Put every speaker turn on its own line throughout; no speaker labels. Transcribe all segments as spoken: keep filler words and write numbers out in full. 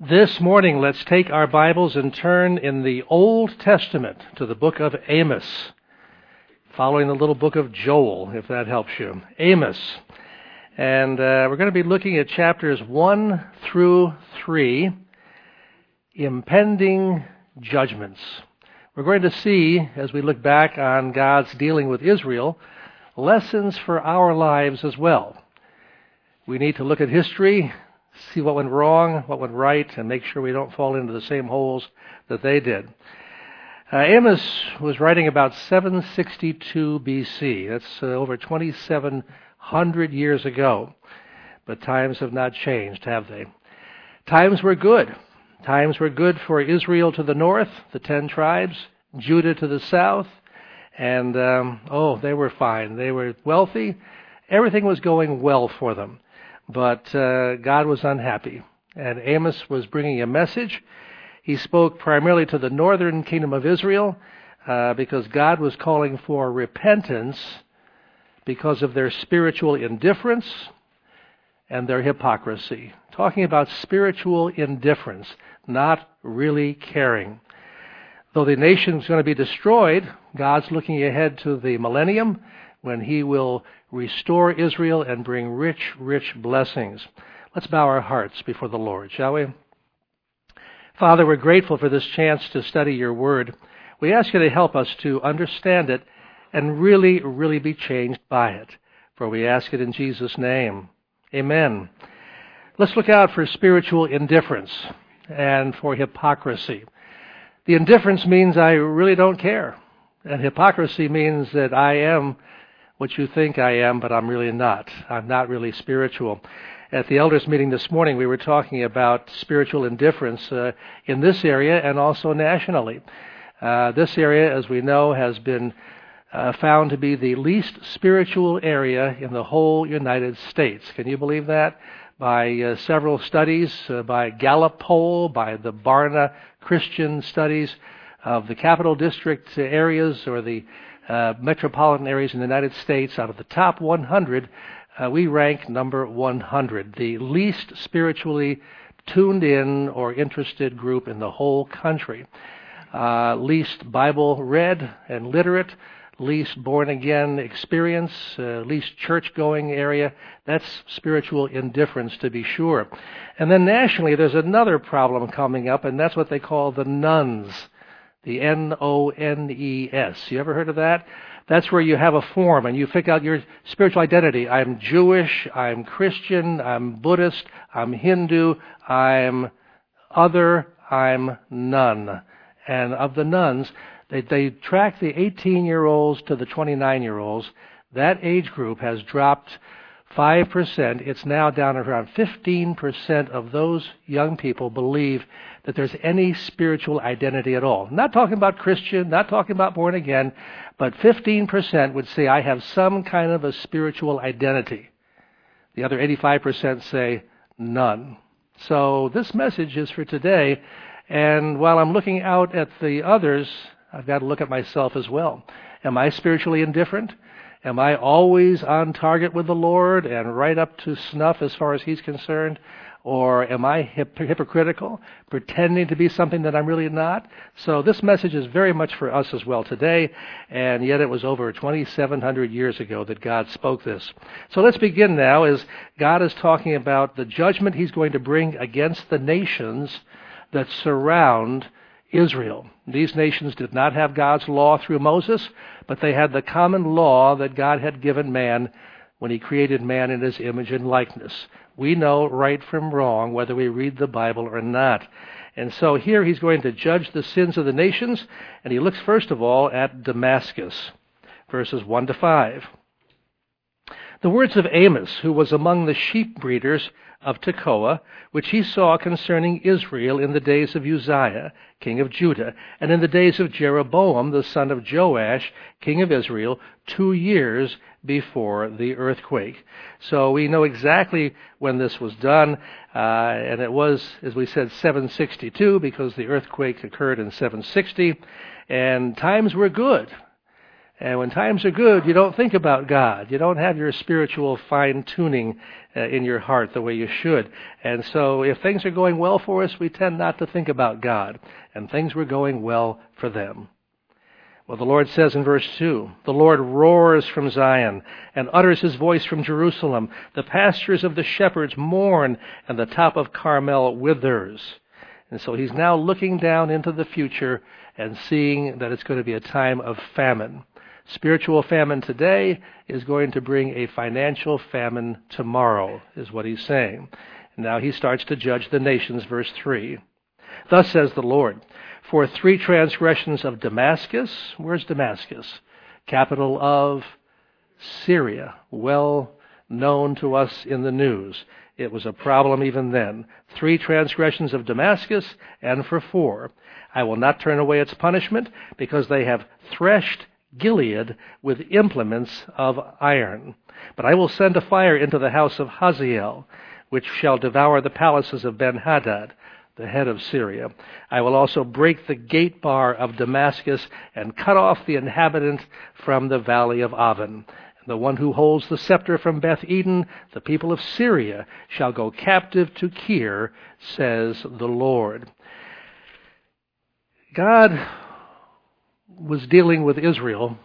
This morning, let's take our Bibles and turn in the Old Testament to the book of Amos, following the little book of Joel, if that helps you. Amos. And uh, we're going to be looking at chapters one through three, impending judgments. We're going to see, as we look back on God's dealing with Israel, lessons for our lives as well. We need to look at history, see what went wrong, what went right, and make sure we don't fall into the same holes that they did. Uh, Amos was writing about seven sixty-two B C. That's uh, over twenty-seven hundred years ago. But times have not changed, have they? Times were good. Times were good for Israel to the north, the ten tribes, Judah to the south, and, um, oh, they were fine. They were wealthy. Everything was going well for them. But uh, God was unhappy, and Amos was bringing a message. He spoke primarily to the northern kingdom of Israel uh, because God was calling for repentance because of their spiritual indifference and their hypocrisy. Talking about spiritual indifference, not really caring. Though the nation is going to be destroyed, God's looking ahead to the millennium when He will restore Israel and bring rich, rich blessings. Let's bow our hearts before the Lord, shall we? Father, we're grateful for this chance to study your word. We ask you to help us to understand it and really, really be changed by it. For we ask it in Jesus' name. Amen. Let's look out for spiritual indifference and for hypocrisy. The indifference means I really don't care. And hypocrisy means that I am what you think I am, but I'm really not. I'm not really spiritual. At the elders meeting this morning, we were talking about spiritual indifference uh, in this area and also nationally. Uh, this area, as we know, has been uh, found to be the least spiritual area in the whole United States. Can you believe that? By uh, several studies, uh, by Gallup poll, by the Barna Christian studies of the Capital District areas or the Uh, metropolitan areas in the United States, out of the top one hundred, uh, we rank number one hundred, the least spiritually tuned in or interested group in the whole country. Uh, least Bible read and literate, least born-again experience, uh, least church-going area. That's spiritual indifference, to be sure. And then nationally, there's another problem coming up, and that's what they call the nones. The N O N E S. You ever heard of that? That's where you have a form and you pick out your spiritual identity. I'm Jewish, I'm Christian, I'm Buddhist, I'm Hindu, I'm other, I'm none. And of the nuns, they, they track the eighteen-year-olds to the twenty-nine-year-olds. That age group has dropped five percent. It's now down at around fifteen percent of those young people believe that there's any spiritual identity at all. Not talking about Christian, not talking about born again, but fifteen percent would say, I have some kind of a spiritual identity. The other eighty-five percent say, none. So this message is for today, and while I'm looking out at the others, I've got to look at myself as well. Am I spiritually indifferent? Am I always on target with the Lord and right up to snuff as far as He's concerned? Or am I hip- hypocritical, pretending to be something that I'm really not? So this message is very much for us as well today, and yet it was over twenty-seven hundred years ago that God spoke this. So let's begin now as God is talking about the judgment He's going to bring against the nations that surround Israel. These nations did not have God's law through Moses, but they had the common law that God had given man when He created man in His image and likeness. We know right from wrong whether we read the Bible or not. And so here He's going to judge the sins of the nations, and He looks first of all at Damascus, verses one to five. The words of Amos, who was among the sheep breeders of Tekoa, which he saw concerning Israel in the days of Uzziah, king of Judah, and in the days of Jeroboam, the son of Joash, king of Israel, two years before the earthquake. So we know exactly when this was done, uh, and it was, as we said, seven sixty-two, because the earthquake occurred in seven sixty, and times were good. And when times are good, you don't think about God. You don't have your spiritual fine-tuning uh, in your heart the way you should. And so if things are going well for us, we tend not to think about God. And things were going well for them. Well, the Lord says in verse two, the Lord roars from Zion and utters his voice from Jerusalem. The pastures of the shepherds mourn, and the top of Carmel withers. And so he's now looking down into the future and seeing that it's going to be a time of famine. Spiritual famine today is going to bring a financial famine tomorrow, is what he's saying. And now he starts to judge the nations, verse three. Thus says the Lord, for three transgressions of Damascus, where's Damascus? Capital of Syria, well known to us in the news. It was a problem even then. Three transgressions of Damascus, and for four, I will not turn away its punishment, because they have threshed Gilead with implements of iron. But I will send a fire into the house of Hazael, which shall devour the palaces of Ben-Hadad, the head of Syria. I will also break the gate bar of Damascus and cut off the inhabitant from the valley of Aven. The one who holds the scepter from Beth Eden, the people of Syria, shall go captive to Kir, says the Lord. God was dealing with Israel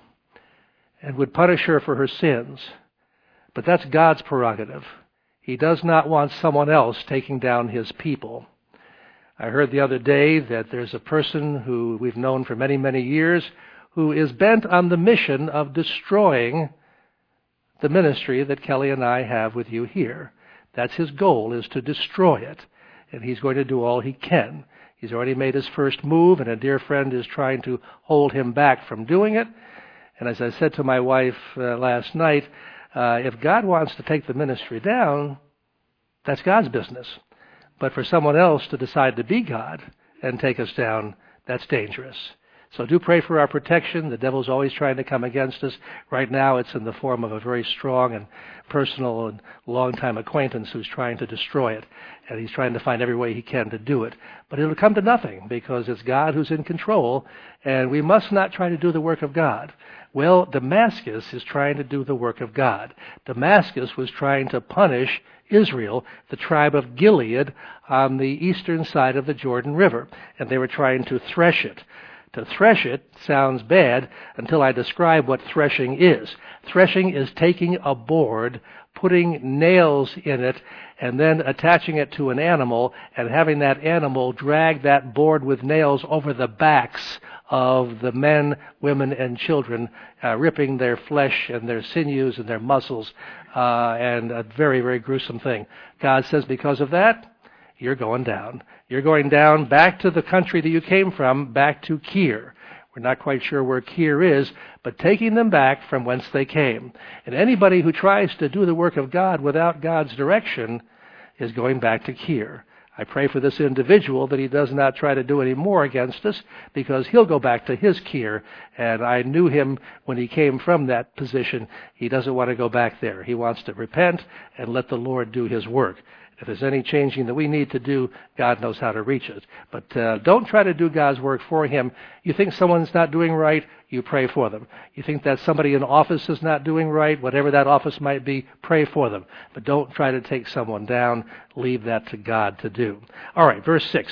and would punish her for her sins. But that's God's prerogative. He does not want someone else taking down his people. I heard the other day that there's a person who we've known for many, many years who is bent on the mission of destroying the ministry that Kelly and I have with you here. That's his goal, is to destroy it. And he's going to do all he can. He's already made his first move, and a dear friend is trying to hold him back from doing it. And as I said to my wife uh, last night, uh, if God wants to take the ministry down, that's God's business. But for someone else to decide to be God and take us down, that's dangerous. So do pray for our protection. The devil's always trying to come against us. Right now it's in the form of a very strong and personal and long-time acquaintance who's trying to destroy it. And he's trying to find every way he can to do it. But it'll come to nothing, because it's God who's in control, and we must not try to do the work of God. Well, Damascus is trying to do the work of God. Damascus was trying to punish Israel, the tribe of Gilead, on the eastern side of the Jordan River, and they were trying to thresh it. To thresh it sounds bad until I describe what threshing is. Threshing is taking a board, putting nails in it, and then attaching it to an animal, and having that animal drag that board with nails over the backs of the men, women, and children, uh, ripping their flesh and their sinews and their muscles, uh, and a very, very gruesome thing. God says, because of that, you're going down. You're going down back to the country that you came from, back to Kir. We're not quite sure where Kir is, but taking them back from whence they came. And anybody who tries to do the work of God without God's direction is going back to Kir. I pray for this individual that he does not try to do any more against us, because he'll go back to his Kir, and I knew him when he came from that position. He doesn't want to go back there. He wants to repent and let the Lord do his work. If there's any changing that we need to do, God knows how to reach it. But uh, don't try to do God's work for him. You think someone's not doing right, you pray for them. You think that somebody in office is not doing right, whatever that office might be, pray for them. But don't try to take someone down. Leave that to God to do. All right, verse six.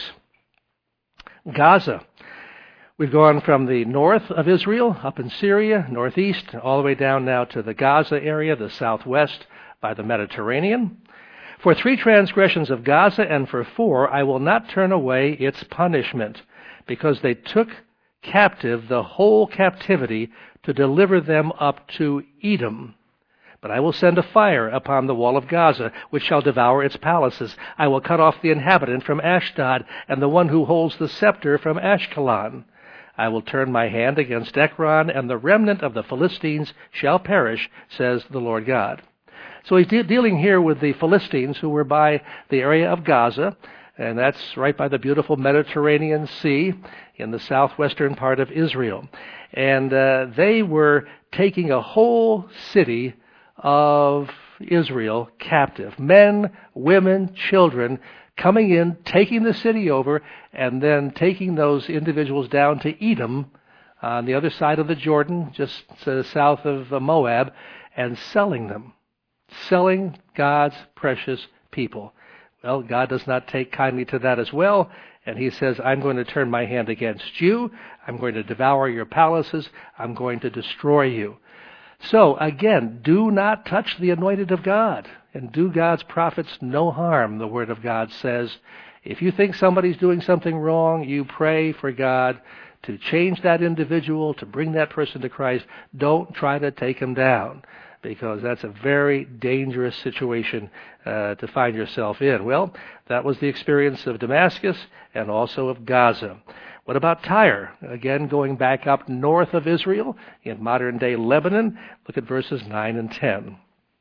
Gaza. We've gone from the north of Israel, up in Syria, northeast, all the way down now to the Gaza area, the southwest by the Mediterranean. For three transgressions of Gaza, and for four, I will not turn away its punishment, because they took captive the whole captivity to deliver them up to Edom. But I will send a fire upon the wall of Gaza, which shall devour its palaces. I will cut off the inhabitant from Ashdod, and the one who holds the scepter from Ashkelon. I will turn my hand against Ekron, and the remnant of the Philistines shall perish, says the Lord God. So he's de- dealing here with the Philistines who were by the area of Gaza, and that's right by the beautiful Mediterranean Sea in the southwestern part of Israel. And uh, they were taking a whole city of Israel captive. Men, women, children coming in, taking the city over, and then taking those individuals down to Edom, on the other side of the Jordan, just uh, south of uh, Moab, and selling them, selling God's precious people. Well, God does not take kindly to that as well, and he says, I'm going to turn my hand against you. I'm going to devour your palaces. I'm going to destroy you. So, again, do not touch the anointed of God, and do God's prophets no harm, the Word of God says. If you think somebody's doing something wrong, you pray for God to change that individual, to bring that person to Christ. Don't try to take him down, because that's a very dangerous situation uh, to find yourself in. Well, that was the experience of Damascus and also of Gaza. What about Tyre? Again, going back up north of Israel in modern-day Lebanon. Look at verses nine and ten.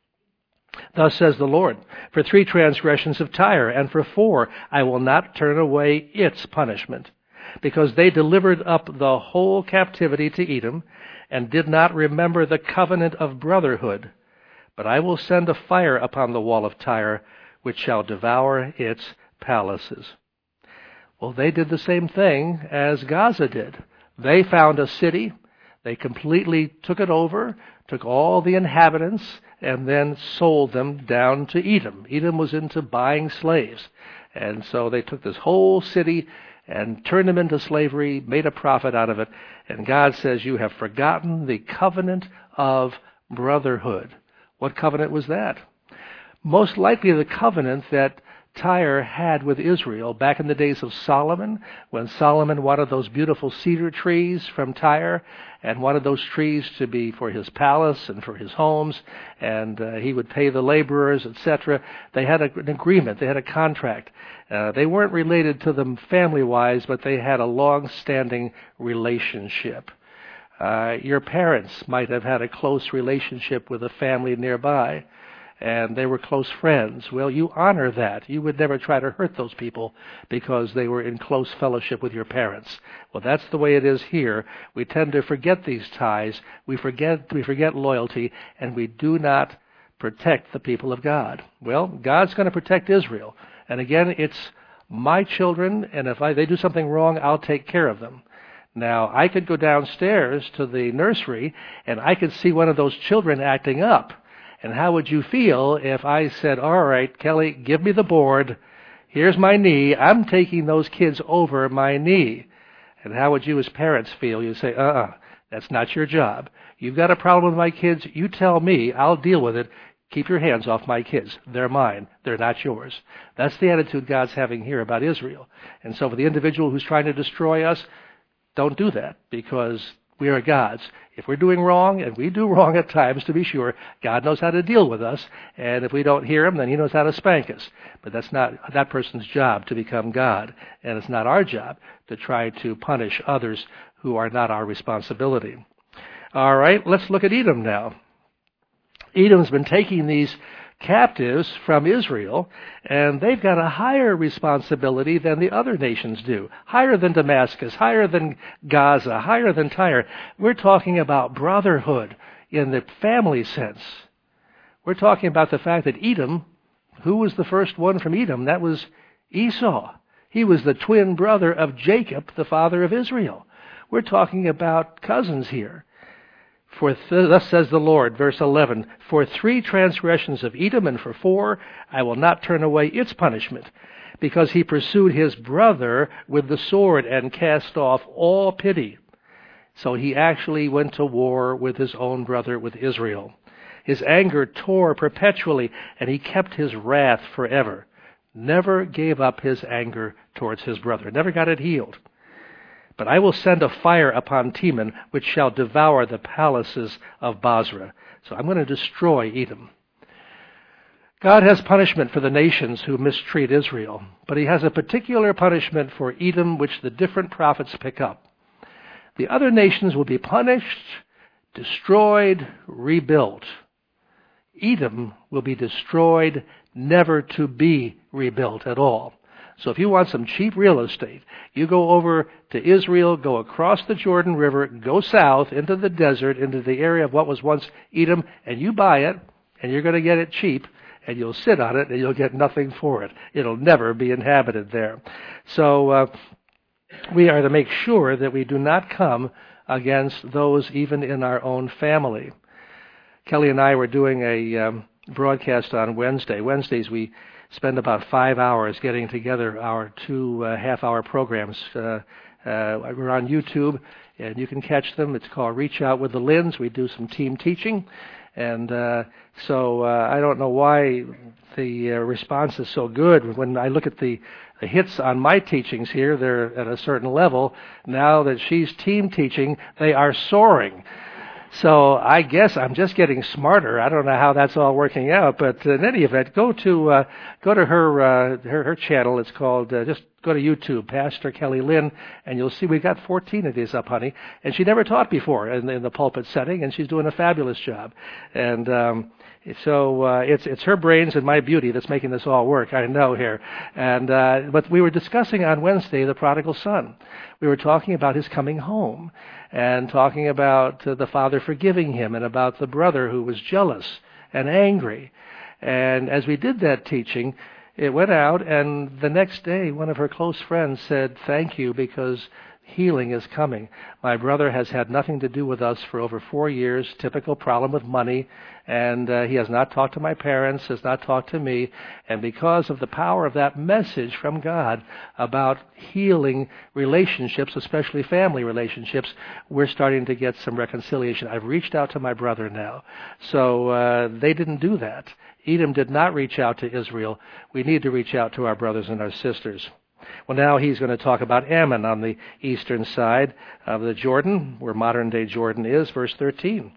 Thus says the Lord, for three transgressions of Tyre, and for four I will not turn away its punishment, because they delivered up the whole captivity to Edom, and did not remember the covenant of brotherhood. But I will send a fire upon the wall of Tyre, which shall devour its palaces. Well, they did the same thing as Gaza did. They found a city, they completely took it over, took all the inhabitants, and then sold them down to Edom. Edom was into buying slaves. And so they took this whole city and turned them into slavery, made a profit out of it. And God says, you have forgotten the covenant of brotherhood. What covenant was that? Most likely the covenant that Tyre had with Israel back in the days of Solomon, when Solomon wanted those beautiful cedar trees from Tyre and wanted those trees to be for his palace and for his homes, and uh, he would pay the laborers, et cetera. They had a, an agreement. They had a contract. Uh, they weren't related to them family-wise, but they had a long-standing relationship. Uh, your parents might have had a close relationship with a family nearby, and they were close friends. Well, you honor that. You would never try to hurt those people because they were in close fellowship with your parents. Well, that's the way it is here. We tend to forget these ties. We forget, we forget loyalty, and we do not protect the people of God. Well, God's going to protect Israel. And again, it's my children, and if I, they do something wrong, I'll take care of them. Now, I could go downstairs to the nursery, and I could see one of those children acting up. And how would you feel if I said, all right, Kelly, give me the board. Here's my knee. I'm taking those kids over my knee. And how would you as parents feel? You'd say, uh-uh, that's not your job. You've got a problem with my kids. You tell me. I'll deal with it. Keep your hands off my kids. They're mine. They're not yours. That's the attitude God's having here about Israel. And so for the individual who's trying to destroy us, don't do that, because we are God's. If we're doing wrong, and we do wrong at times, to be sure, God knows how to deal with us. And if we don't hear him, then he knows how to spank us. But that's not that person's job to become God. And it's not our job to try to punish others who are not our responsibility. All right, let's look at Edom now. Edom's been taking these captives from Israel, and they've got a higher responsibility than the other nations do. Higher than Damascus, higher than Gaza, higher than Tyre. We're talking about brotherhood in the family sense. We're talking about the fact that Edom, who was the first one from Edom? That was Esau. He was the twin brother of Jacob, the father of Israel. We're talking about cousins here. For th- thus says the Lord, verse eleven, for three transgressions of Edom, and for four I will not turn away its punishment, because he pursued his brother with the sword and cast off all pity. So he actually went to war with his own brother, with Israel. His anger tore perpetually, and he kept his wrath forever. Never gave up his anger towards his brother. Never got it healed. But I will send a fire upon Teman, which shall devour the palaces of Basra. So I'm going to destroy Edom. God has punishment for the nations who mistreat Israel, but he has a particular punishment for Edom, which the different prophets pick up. The other nations will be punished, destroyed, rebuilt. Edom will be destroyed, never to be rebuilt at all. So if you want some cheap real estate, you go over to Israel, go across the Jordan River, go south into the desert, into the area of what was once Edom, and you buy it, and you're going to get it cheap, and you'll sit on it, and you'll get nothing for it. It'll never be inhabited there. So uh, we are to make sure that we do not come against those even in our own family. Kelly and I were doing a um, broadcast on Wednesday. Wednesdays we spend about five hours getting together our two uh, half-hour programs. Uh, uh, we're on YouTube, and you can catch them. It's called Reach Out with the Lins. We do some team teaching. And uh, so uh, I don't know why the uh, response is so good. When I look at the, the hits on my teachings here, they're at a certain level. Now that she's team teaching, they are soaring. So I guess I'm just getting smarter. I don't know how that's all working out, but in any event, go to uh, go to her uh, her her channel. It's called uh, just go to YouTube, Pastor Kelly Lynn, and you'll see we've got fourteen of these up, honey. And she never taught before in, in the pulpit setting, and she's doing a fabulous job. And um, so uh, it's it's her brains and my beauty that's making this all work. I know here. And uh, but we were discussing on Wednesday the prodigal son. We were talking about his coming home, and talking about uh, the father forgiving him, and about the brother who was jealous and angry. And as we did that teaching, it went out, and the next day one of her close friends said, "Thank you, because healing is coming. My brother has had nothing to do with us for over four years, typical problem with money, and uh, he has not talked to my parents, has not talked to me, and because of the power of that message from God about healing relationships, especially family relationships, we're starting to get some reconciliation. I've reached out to my brother now." So uh, they didn't do that. Edom did not reach out to Israel. We need to reach out to our brothers and our sisters. Well, now he's going to talk about Ammon on the eastern side of the Jordan, where modern-day Jordan is, verse thirteen.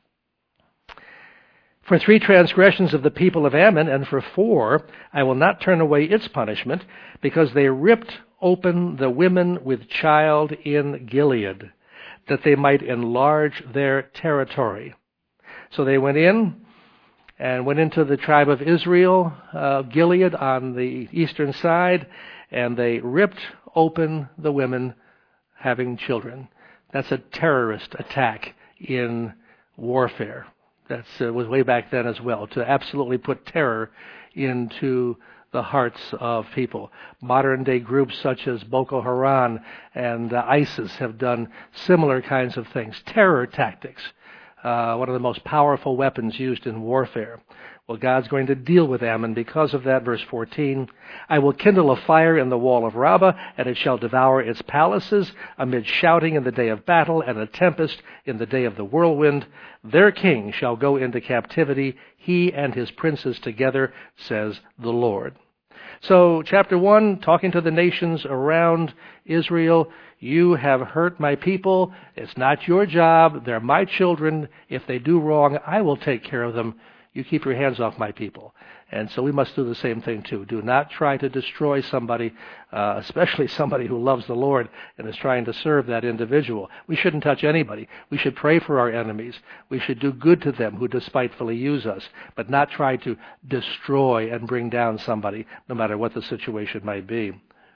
"For three transgressions of the people of Ammon, and for four, I will not turn away its punishment, because they ripped open the women with child in Gilead, that they might enlarge their territory." So they went in and went into the tribe of Israel, uh, Gilead on the eastern side, and they ripped open the women having children. That's a terrorist attack in warfare. That uh, was way back then as well, to absolutely put terror into the hearts of people. Modern-day groups such as Boko Haram and uh, ISIS have done similar kinds of things. Terror tactics, uh, one of the most powerful weapons used in warfare. Well, God's going to deal with Ammon because of that. Verse fourteen, "I will kindle a fire in the wall of Rabbah, and it shall devour its palaces, amid shouting in the day of battle, and a tempest in the day of the whirlwind. Their king shall go into captivity, he and his princes together, says the Lord." So, chapter one, talking to the nations around Israel, you have hurt my people. It's not your job. They're my children. If they do wrong, I will take care of them. You keep your hands off my people. And so we must do the same thing too. Do not try to destroy somebody, uh, especially somebody who loves the Lord and is trying to serve that individual. We shouldn't touch anybody. We should pray for our enemies. We should do good to them who despitefully use us, but not try to destroy and bring down somebody, no matter what the situation might be.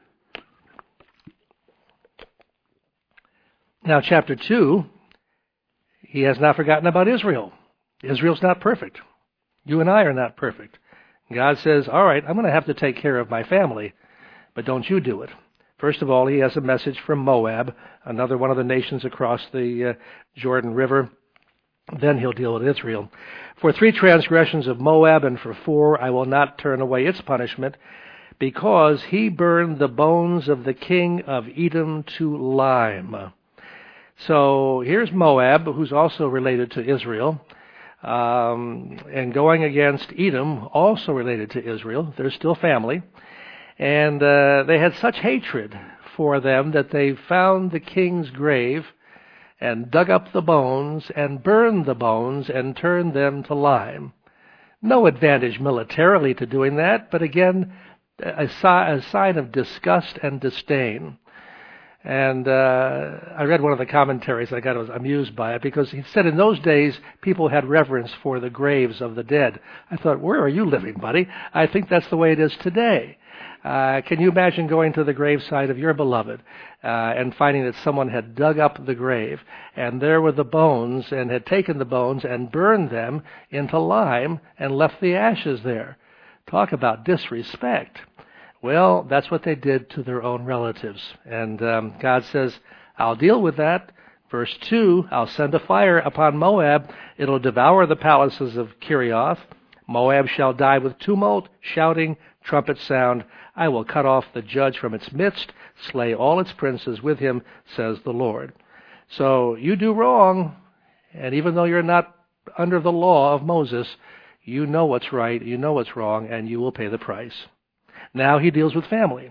Now, chapter two, he has not forgotten about Israel. Israel's not perfect. You and I are not perfect. God says, all right, I'm going to have to take care of my family, but don't you do it. First of all, he has a message from Moab, another one of the nations across the uh, Jordan River. Then he'll deal with Israel. "For three transgressions of Moab, and for four, I will not turn away its punishment, because he burned the bones of the king of Edom to lime." So here's Moab, who's also related to Israel. Um, and going against Edom, also related to Israel. They're still family. And uh, they had such hatred for them that they found the king's grave and dug up the bones and burned the bones and turned them to lime. No advantage militarily to doing that, but again, a, si- a sign of disgust and disdain. And uh, I read one of the commentaries. I got I was amused by it, because he said in those days people had reverence for the graves of the dead. I thought, where are you living, buddy? I think that's the way it is today. Uh, can you imagine going to the graveside of your beloved uh, and finding that someone had dug up the grave, and there were the bones, and had taken the bones and burned them into lime and left the ashes there? Talk about disrespect. Well, that's what they did to their own relatives. And um, God says, I'll deal with that. Verse two, I'll send a fire upon Moab. It'll devour the palaces of Kerioth. Moab shall die with tumult, shouting, trumpet sound. I will cut off the judge from its midst, slay all its princes with him, says the Lord. So you do wrong, and even though you're not under the law of Moses, you know what's right, you know what's wrong, and you will pay the price. Now he deals with family.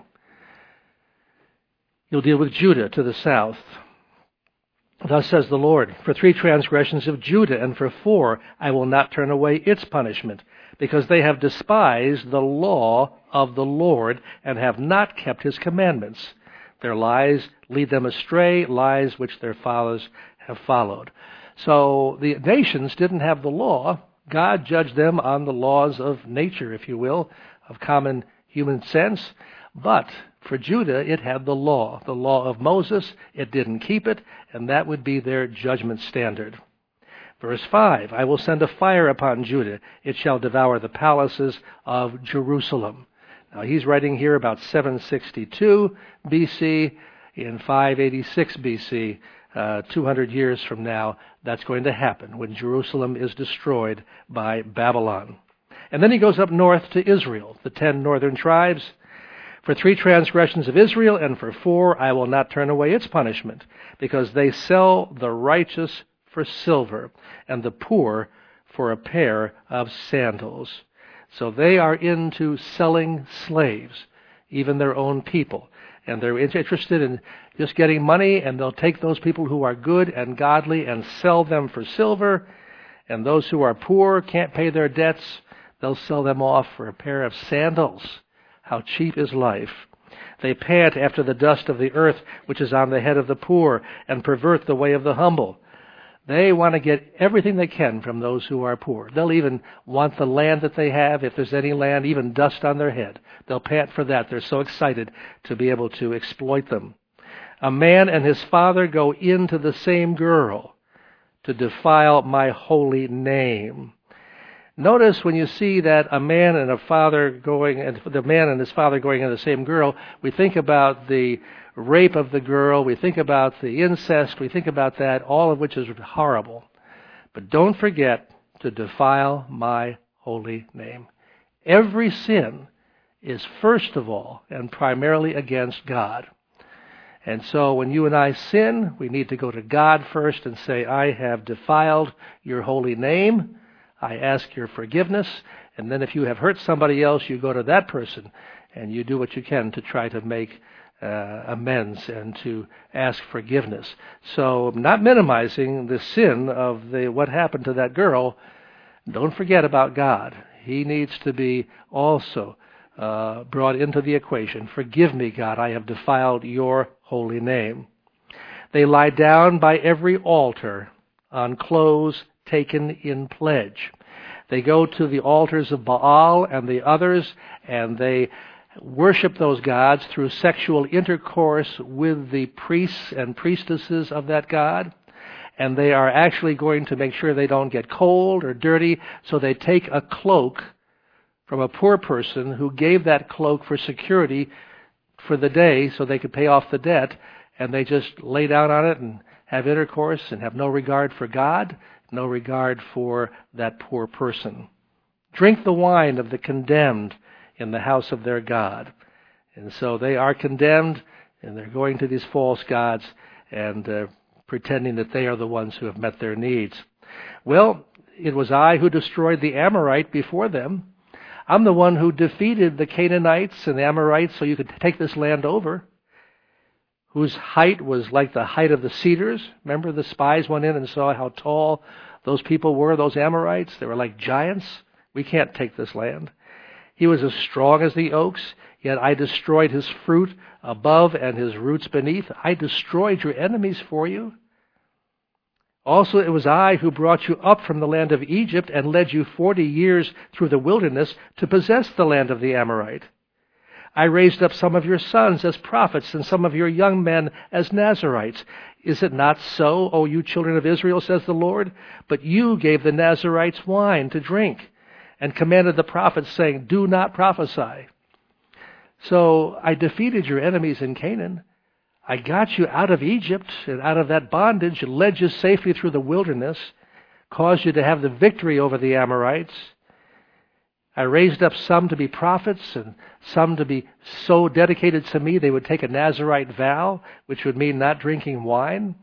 He'll deal with Judah to the south. Thus says the Lord, for three transgressions of Judah, and for four I will not turn away its punishment, because they have despised the law of the Lord, and have not kept his commandments. Their lies lead them astray, lies which their fathers have followed. So the nations didn't have the law. God judged them on the laws of nature, if you will, of common human sense. But for Judah, it had the law, the law of Moses. It didn't keep it, and that would be their judgment standard. Verse five, I will send a fire upon Judah. It shall devour the palaces of Jerusalem. Now he's writing here about seven sixty-two B C. In five eighty-six B C, uh, two hundred years from now, that's going to happen when Jerusalem is destroyed by Babylon. And then he goes up north to Israel, the ten northern tribes. For three transgressions of Israel, and for four I will not turn away its punishment, because they sell the righteous for silver, and the poor for a pair of sandals. So they are into selling slaves, even their own people. And they're interested in just getting money, and they'll take those people who are good and godly and sell them for silver. And those who are poor, can't pay their debts, they'll sell them off for a pair of sandals. How cheap is life. They pant after the dust of the earth, which is on the head of the poor, and pervert the way of the humble. They want to get everything they can from those who are poor. They'll even want the land that they have, if there's any land, even dust on their head. They'll pant for that. They're so excited to be able to exploit them. A man and his father go into the same girl to defile my holy name. Notice when you see that a man and a father going, and the man and his father going into the same girl, we think about the rape of the girl, we think about the incest, we think about that, all of which is horrible. But don't forget to defile my holy name. Every sin is first of all and primarily against God. And so when you and I sin, we need to go to God first and say, I have defiled your holy name. I ask your forgiveness. And then if you have hurt somebody else, you go to that person and you do what you can to try to make uh, amends and to ask forgiveness. So not minimizing the sin of the what happened to that girl, don't forget about God. He needs to be also uh, brought into the equation. Forgive me, God, I have defiled your holy name. They lie down by every altar on clothes taken in pledge. They go to the altars of Baal and the others, and they worship those gods through sexual intercourse with the priests and priestesses of that god. And they are actually going to make sure they don't get cold or dirty, so they take a cloak from a poor person who gave that cloak for security for the day so they could pay off the debt, and they just lay down on it and have intercourse and have no regard for God, no regard for that poor person. Drink the wine of the condemned in the house of their God. And so they are condemned, and they're going to these false gods and uh, pretending that they are the ones who have met their needs. Well, it was I who destroyed the Amorite before them. I'm the one who defeated the Canaanites and the Amorites so you could take this land over, whose height was like the height of the cedars. Remember, the spies went in and saw how tall those people were, those Amorites. They were like giants. We can't take this land. He was as strong as the oaks, yet I destroyed his fruit above and his roots beneath. I destroyed your enemies for you. Also, it was I who brought you up from the land of Egypt and led you forty years through the wilderness to possess the land of the Amorite. I raised up some of your sons as prophets and some of your young men as Nazirites. Is it not so, O you children of Israel, says the Lord? But you gave the Nazirites wine to drink and commanded the prophets, saying, do not prophesy. So I defeated your enemies in Canaan. I got you out of Egypt and out of that bondage and led you safely through the wilderness, caused you to have the victory over the Amorites. I raised up some to be prophets and some to be so dedicated to me they would take a Nazirite vow, which would mean not drinking wine.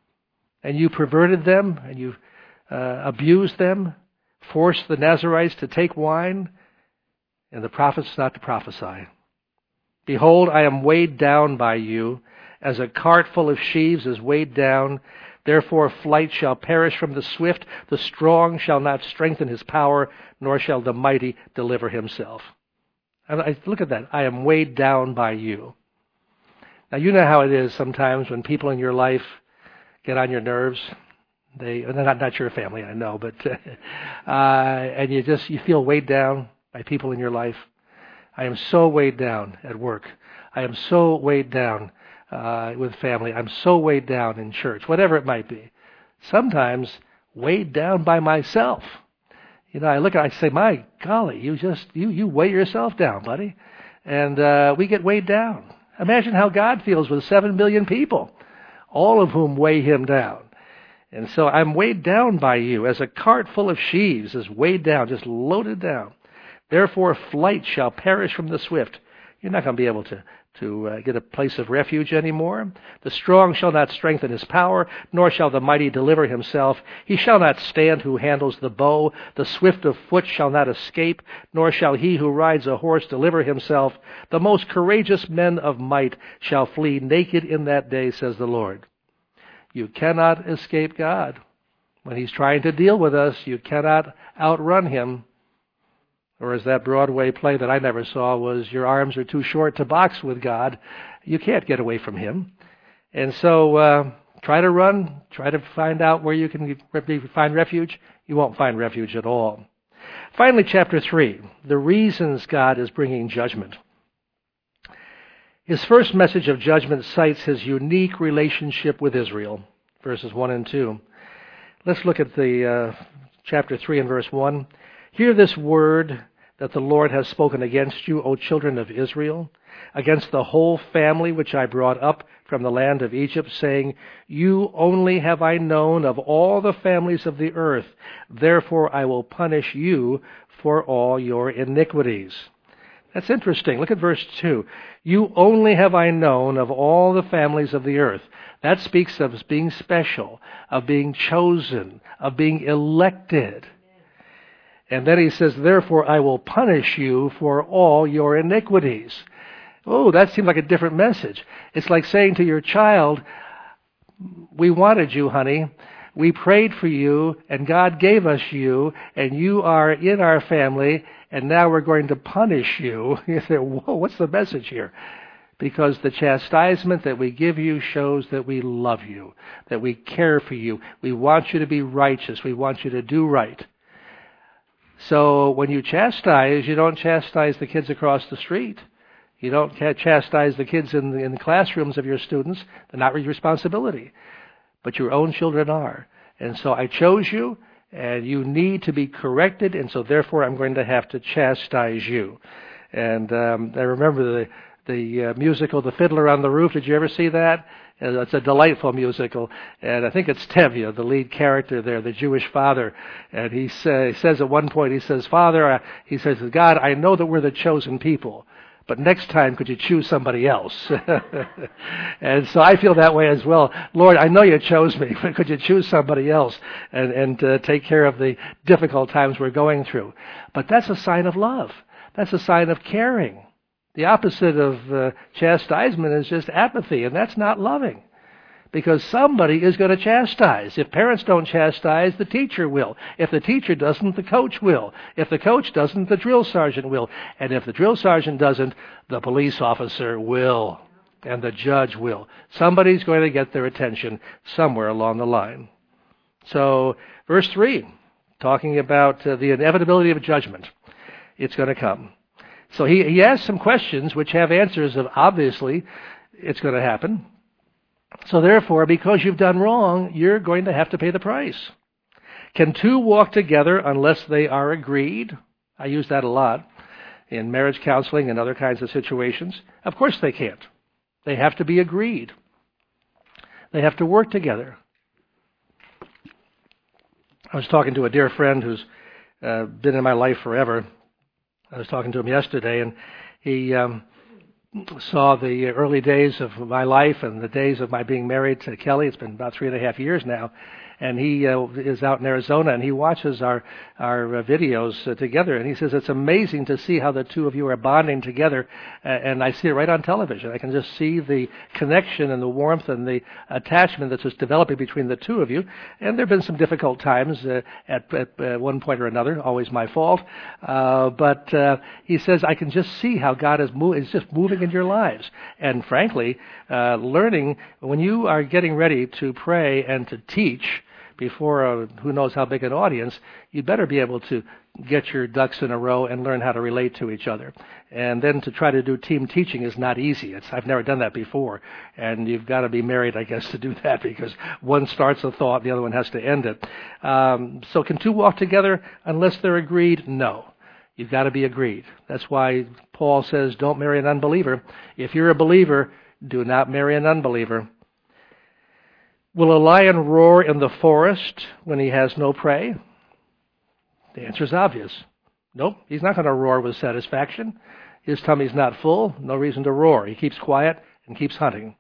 And you perverted them and you uh, abused them, forced the Nazirites to take wine, and the prophets not to prophesy. Behold, I am weighed down by you, as a cart full of sheaves is weighed down. Therefore flight shall perish from the swift, the strong shall not strengthen his power, nor shall the mighty deliver himself. And I, look at that. I am weighed down by you. Now you know how it is sometimes when people in your life get on your nerves. They, not, not your family, I know, but uh, and you just you feel weighed down by people in your life. I am so weighed down at work. I am so weighed down uh, with family. I'm so weighed down in church, whatever it might be. Sometimes weighed down by myself. You know, I look at, I say, my golly, you just you you weigh yourself down, buddy, and uh, we get weighed down. Imagine how God feels with seven billion people, all of whom weigh him down. And so I'm weighed down by you, as a cart full of sheaves is weighed down, just loaded down. Therefore flight shall perish from the swift. You're not going to be able to, to uh, get a place of refuge anymore. The strong shall not strengthen his power, nor shall the mighty deliver himself. He shall not stand who handles the bow. The swift of foot shall not escape, nor shall he who rides a horse deliver himself. The most courageous men of might shall flee naked in that day, says the Lord. You cannot escape God. When he's trying to deal with us, you cannot outrun him. Or as that Broadway play that I never saw was, your arms are too short to box with God. You can't get away from him. And so uh, try to run, try to find out where you can find refuge. You won't find refuge at all. Finally, chapter three, the reasons God is bringing judgment. His first message of judgment cites his unique relationship with Israel, verses one and two. Let's look at the uh, chapter three and verse one. Hear this word that the Lord has spoken against you, O children of Israel, against the whole family which I brought up from the land of Egypt, saying, you only have I known of all the families of the earth, therefore I will punish you for all your iniquities. That's interesting. Look at verse two. You only have I known of all the families of the earth. That speaks of being special, of being chosen, of being elected. And then he says, therefore I will punish you for all your iniquities. Oh, that seems like a different message. It's like saying to your child, we wanted you, honey. We prayed for you, and God gave us you, and you are in our family, and now we're going to punish you. You say, whoa, what's the message here? Because the chastisement that we give you shows that we love you, that we care for you. We want you to be righteous. We want you to do right. So when you chastise, you don't chastise the kids across the street. You don't chastise the kids in the, in the classrooms of your students. They're not your responsibility. But your own children are. And so I chose you, and you need to be corrected, and so therefore I'm going to have to chastise you. And um, I remember the the uh, musical The Fiddler on the Roof. Did you ever see that? Uh, it's a delightful musical, and I think it's Tevye, the lead character there, the Jewish father. And he, say, he says at one point, he says, Father, uh, he says, God, I know that we're the chosen people, but next time could you choose somebody else? And so I feel that way as well. Lord, I know you chose me, but could you choose somebody else and, and uh, take care of the difficult times we're going through? But that's a sign of love. That's a sign of caring. The opposite of uh, chastisement is just apathy, and that's not loving. Because somebody is going to chastise. If parents don't chastise, the teacher will. If the teacher doesn't, the coach will. If the coach doesn't, the drill sergeant will. And if the drill sergeant doesn't, the police officer will. And the judge will. Somebody's going to get their attention somewhere along the line. So, verse three, talking about uh, the inevitability of judgment. It's going to come. So he, he asks some questions which have answers of obviously it's going to happen. So therefore, because you've done wrong, you're going to have to pay the price. Can two walk together unless they are agreed? I use that a lot in marriage counseling and other kinds of situations? Of course they can't. They have to be agreed. They have to work together. I was talking to a dear friend who's uh, been in my life forever. I was talking to him yesterday, and he um, saw the early days of my life and the days of my being married to Kelly. It's been about three and a half years now. And he uh, is out in Arizona, and he watches our our uh, videos uh, together. And he says it's amazing to see how the two of you are bonding together. Uh, and I see it right on television. I can just see the connection and the warmth and the attachment that's just developing between the two of you. And there have been some difficult times uh, at, at uh, one point or another. Always my fault. Uh, but uh, he says I can just see how God is, move, is just moving in your lives. And frankly, uh, learning when you are getting ready to pray and to teach before a, who knows how big an audience, you better be able to get your ducks in a row and learn how to relate to each other. And then to try to do team teaching is not easy. It's, I've never done that before. And you've got to be married, I guess, to do that, because one starts a thought, the other one has to end it. Um, so can two walk together unless they're agreed? No. You've got to be agreed. That's why Paul says, don't marry an unbeliever. If you're a believer, do not marry an unbeliever. Will a lion roar in the forest when he has no prey? The answer is obvious. Nope, he's not going to roar with satisfaction. His tummy's not full, no reason to roar. He keeps quiet and keeps hunting.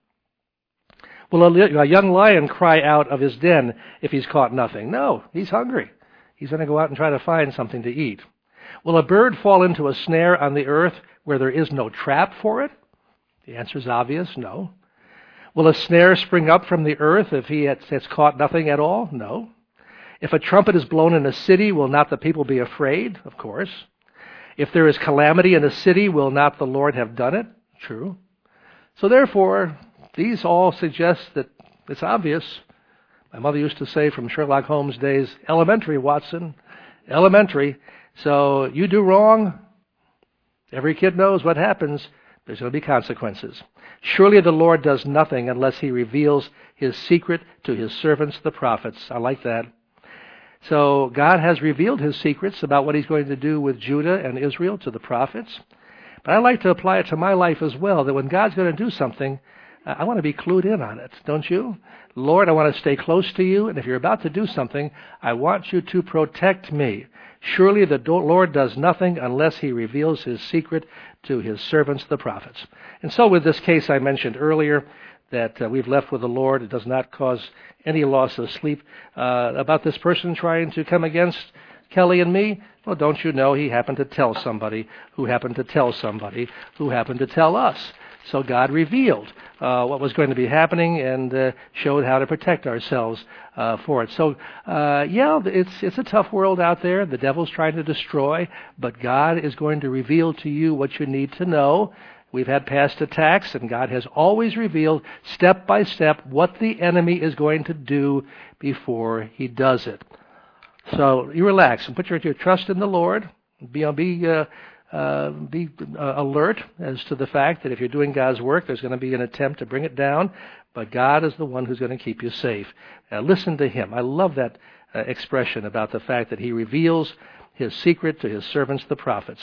Will a, a young lion cry out of his den if he's caught nothing? No, he's hungry. He's going to go out and try to find something to eat. Will a bird fall into a snare on the earth where there is no trap for it? The answer is obvious, no. Will a snare spring up from the earth if he has caught nothing at all? No. If a trumpet is blown in a city, will not the people be afraid? Of course. If there is calamity in a city, will not the Lord have done it? True. So therefore, these all suggest that it's obvious. My mother used to say from Sherlock Holmes' days, elementary, Watson, elementary. So you do wrong, every kid knows what happens. There's going to be consequences. Surely the Lord does nothing unless he reveals his secret to his servants, the prophets. I like that. So God has revealed his secrets about what he's going to do with Judah and Israel to the prophets. But I like to apply it to my life as well, that when God's going to do something, I want to be clued in on it, don't you? Lord, I want to stay close to you, and if you're about to do something, I want you to protect me. Surely the Lord does nothing unless he reveals his secret to his servants, the prophets. And so with this case I mentioned earlier that uh, we've left with the Lord, it does not cause any loss of sleep. Uh, about this person trying to come against Kelly and me, well, don't you know he happened to tell somebody who happened to tell somebody who happened to tell us. So God revealed uh, what was going to be happening and uh, showed how to protect ourselves uh, for it. So, uh, yeah, it's it's a tough world out there. The devil's trying to destroy, but God is going to reveal to you what you need to know. We've had past attacks, and God has always revealed step by step what the enemy is going to do before he does it. So you relax and put your, your trust in the Lord. Be be uh, uh, be uh, alert as to the fact that if you're doing God's work, there's going to be an attempt to bring it down, but God is the one who's going to keep you safe. Uh, listen to him. I love that uh, expression about the fact that he reveals his secret to his servants, the prophets.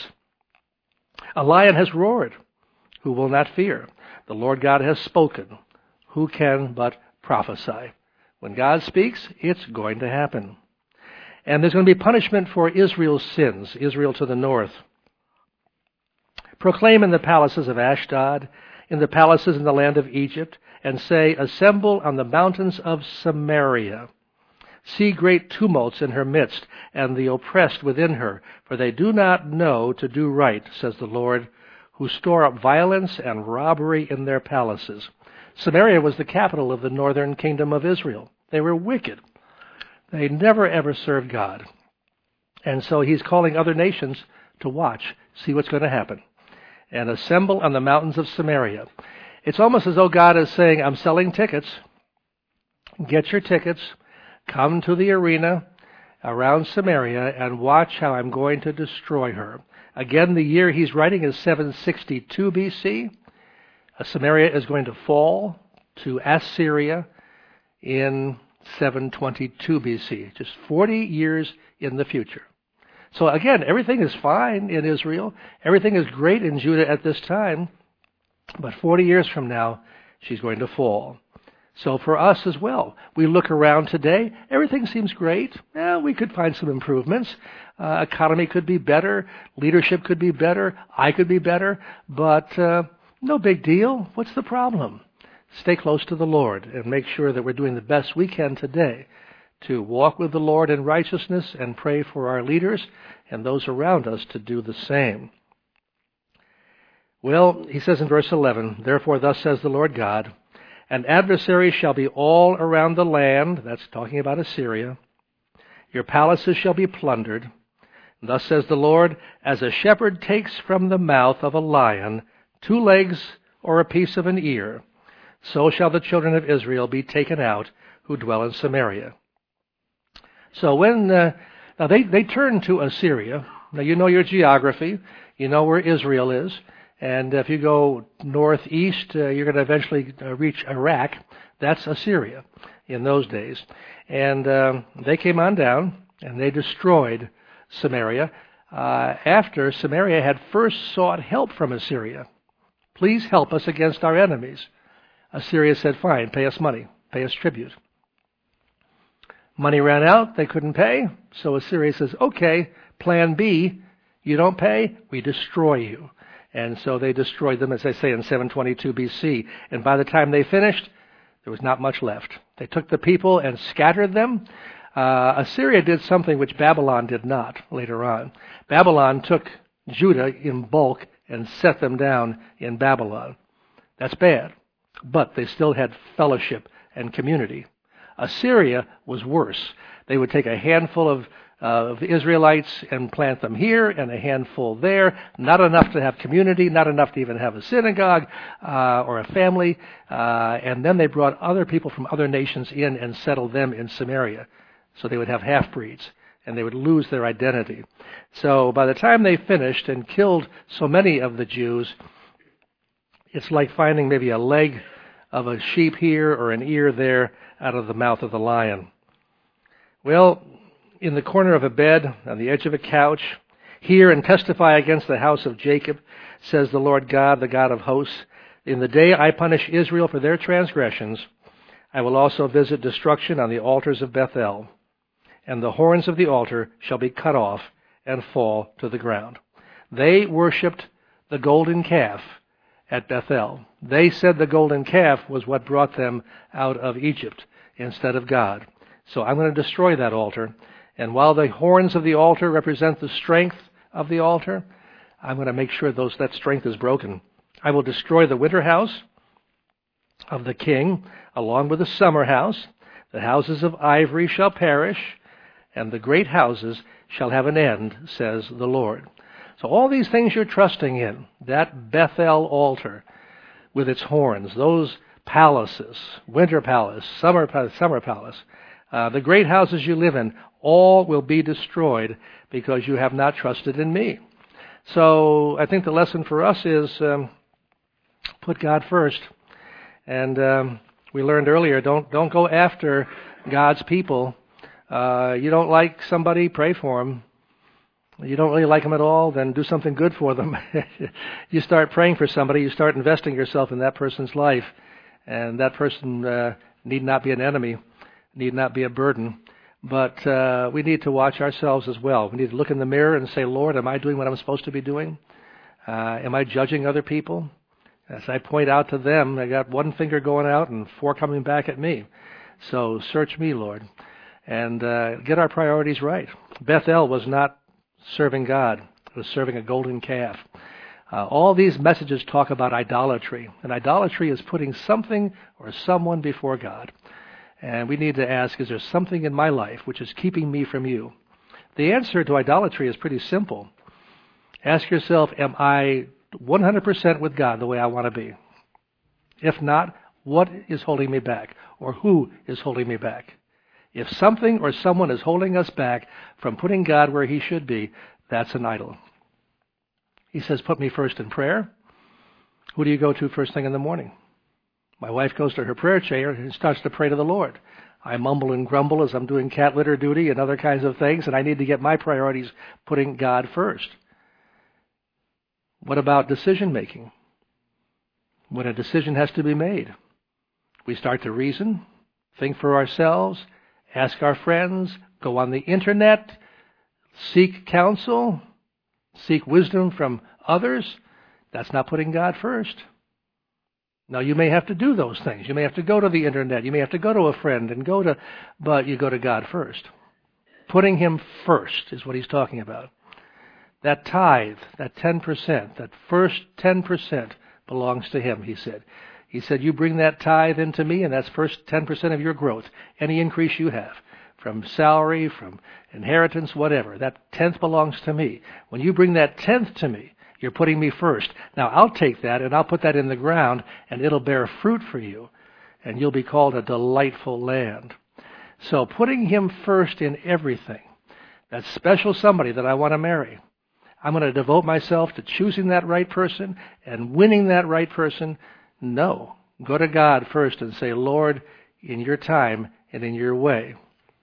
A lion has roared. Who will not fear? The Lord God has spoken. Who can but prophesy? When God speaks, it's going to happen. And there's going to be punishment for Israel's sins, Israel to the north. Proclaim in the palaces of Ashdod, in the palaces in the land of Egypt, and say, assemble on the mountains of Samaria. See great tumults in her midst, and the oppressed within her, for they do not know to do right, says the Lord, who store up violence and robbery in their palaces. Samaria was the capital of the northern kingdom of Israel. They were wicked. They never ever served God. And so he's calling other nations to watch, see what's going to happen. And assemble on the mountains of Samaria. It's almost as though God is saying, I'm selling tickets. Get your tickets. Come to the arena around Samaria and watch how I'm going to destroy her. Again, the year he's writing is seven sixty-two B C. Samaria is going to fall to Assyria in seven twenty-two B C, just forty years in the future. So again, everything is fine in Israel. Everything is great in Judah at this time. But forty years from now, she's going to fall. So for us as well, we look around today, everything seems great. Yeah, we could find some improvements. Uh, economy could be better. Leadership could be better. I could be better. But uh, no big deal. What's the problem? Stay close to the Lord and make sure that we're doing the best we can today to walk with the Lord in righteousness and pray for our leaders and those around us to do the same. Well, he says in verse eleven, therefore thus says the Lord God, an adversary shall be all around the land, that's talking about Assyria. Your palaces shall be plundered. Thus says the Lord, as a shepherd takes from the mouth of a lion two legs or a piece of an ear, so shall the children of Israel be taken out who dwell in Samaria. So when, uh, now they, they turn to Assyria. Now you know your geography. You know where Israel is. And if you go northeast, uh, you're going to eventually uh, reach Iraq. That's Assyria in those days. And um, they came on down, and they destroyed Samaria uh, after Samaria had first sought help from Assyria. Please help us against our enemies. Assyria said, fine, pay us money, pay us tribute. Money ran out, they couldn't pay, so Assyria says, okay, plan B, you don't pay, we destroy you. And so they destroyed them, as they say, in seven twenty-two B C. And by the time they finished, there was not much left. They took the people and scattered them. Uh, Assyria did something which Babylon did not later on. Babylon took Judah in bulk and set them down in Babylon. That's bad. But they still had fellowship and community. Assyria was worse. They would take a handful of Uh, of the Israelites and plant them here and a handful there, not enough to have community, not enough to even have a synagogue uh, or a family, uh, and then they brought other people from other nations in and settled them in Samaria. So they would have half-breeds, and they would lose their identity. So by the time they finished and killed so many of the Jews, it's like finding maybe a leg of a sheep here or an ear there out of the mouth of the lion. Well, in the corner of a bed, on the edge of a couch, hear and testify against the house of Jacob, says the Lord God, the God of hosts. In the day I punish Israel for their transgressions, I will also visit destruction on the altars of Bethel, and the horns of the altar shall be cut off and fall to the ground. They worshipped the golden calf at Bethel. They said the golden calf was what brought them out of Egypt instead of God. So I'm going to destroy that altar. And while the horns of the altar represent the strength of the altar, I'm going to make sure those that strength is broken. I will destroy the winter house of the king, along with the summer house. The houses of ivory shall perish, and the great houses shall have an end, says the Lord. So all these things you're trusting in, that Bethel altar with its horns, those palaces, winter palace, summer palace, summer palace, uh, the great houses you live in, all will be destroyed because you have not trusted in me. So I think the lesson for us is um, put God first. And um, we learned earlier, don't don't go after God's people. Uh, you don't like somebody, pray for them. You don't really like them at all, then do something good for them. You start praying for somebody, you start investing yourself in that person's life, and that person uh, need not be an enemy, need not be a burden. But uh, we need to watch ourselves as well. We need to look in the mirror and say, Lord, am I doing what I'm supposed to be doing? Uh, am I judging other people? As I point out to them, I got one finger going out and four coming back at me. So search me, Lord, and uh, get our priorities right. Bethel was not serving God. It was serving a golden calf. Uh, all these messages talk about idolatry, and idolatry is putting something or someone before God. And we need to ask, is there something in my life which is keeping me from you? The answer to idolatry is pretty simple. Ask yourself, am I one hundred percent with God the way I want to be? If not, what is holding me back? Or who is holding me back? If something or someone is holding us back from putting God where he should be, that's an idol. He says, put me first in prayer. Who do you go to first thing in the morning? My wife goes to her prayer chair and starts to pray to the Lord. I mumble and grumble as I'm doing cat litter duty and other kinds of things, and I need to get my priorities putting God first. What about decision making? When a decision has to be made, we start to reason, think for ourselves, ask our friends, go on the internet, seek counsel, seek wisdom from others. That's not putting God first. Now, you may have to do those things. You may have to go to the internet. You may have to go to a friend and go to, but you go to God first. Putting Him first is what he's talking about. That tithe, that ten percent, that first ten percent belongs to Him, he said. He said, you bring that tithe into me, and that's first ten percent of your growth, any increase you have, from salary, from inheritance, whatever. That tenth belongs to me. When you bring that tenth to me, you're putting me first. Now, I'll take that, and I'll put that in the ground, and it'll bear fruit for you, and you'll be called a delightful land. So putting Him first in everything, that special somebody that I want to marry, I'm going to devote myself to choosing that right person and winning that right person. No. Go to God first and say, Lord, in your time and in your way.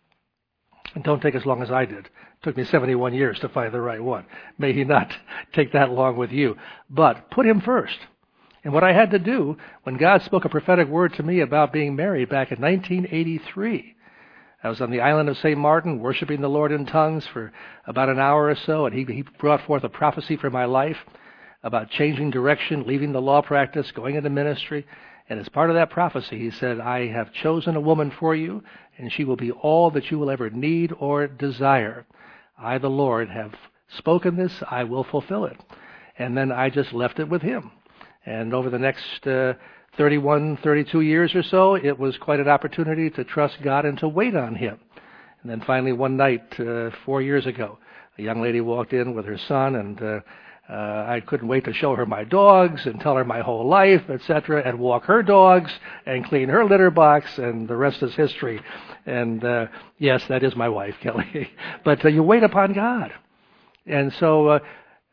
And don't take as long as I did. It took me seventy-one years to find the right one. May He not take that long with you. But put Him first. And what I had to do when God spoke a prophetic word to me about being married back in nineteen eighty-three, I was on the island of Saint Martin worshiping the Lord in tongues for about an hour or so, and he, he brought forth a prophecy for my life about changing direction, leaving the law practice, going into ministry. And as part of that prophecy, he said, I have chosen a woman for you, and she will be all that you will ever need or desire. I, the Lord, have spoken this. I will fulfill it. And then I just left it with Him. And over the next uh, thirty-one, thirty-two years or so, it was quite an opportunity to trust God and to wait on Him. And then finally one night, uh, four years ago, a young lady walked in with her son, and uh, uh, I couldn't wait to show her my dogs and tell her my whole life, et cetera, and walk her dogs and clean her litter box, and the rest is history. And uh, yes, that is my wife, Kelly. But uh, you wait upon God. And so uh,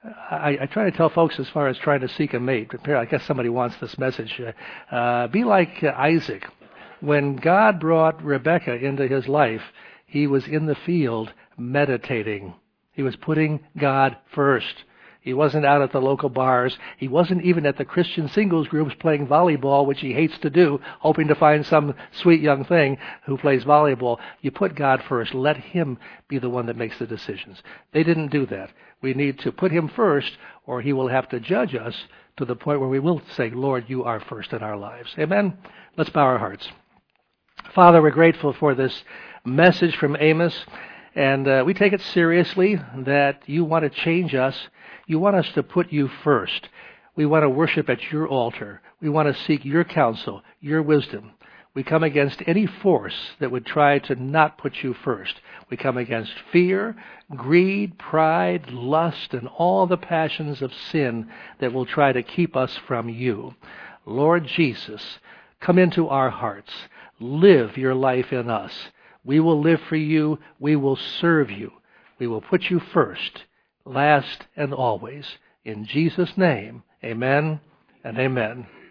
I, I try to tell folks as far as trying to seek a mate. I guess somebody wants this message. Uh, be like uh, Isaac. When God brought Rebekah into his life, he was in the field meditating. He was putting God first. He wasn't out at the local bars. He wasn't even at the Christian singles groups playing volleyball, which he hates to do, hoping to find some sweet young thing who plays volleyball. You put God first. Let Him be the one that makes the decisions. They didn't do that. We need to put Him first, or He will have to judge us to the point where we will say, Lord, you are first in our lives. Amen? Let's bow our hearts. Father, we're grateful for this message from Amos, and uh, we take it seriously that you want to change us. You want us to put you first. We want to worship at your altar. We want to seek your counsel, your wisdom. We come against any force that would try to not put you first. We come against fear, greed, pride, lust, and all the passions of sin that will try to keep us from you. Lord Jesus, come into our hearts. Live your life in us. We will live for you. We will serve you. We will put you first, last and always. In Jesus' name, amen and amen.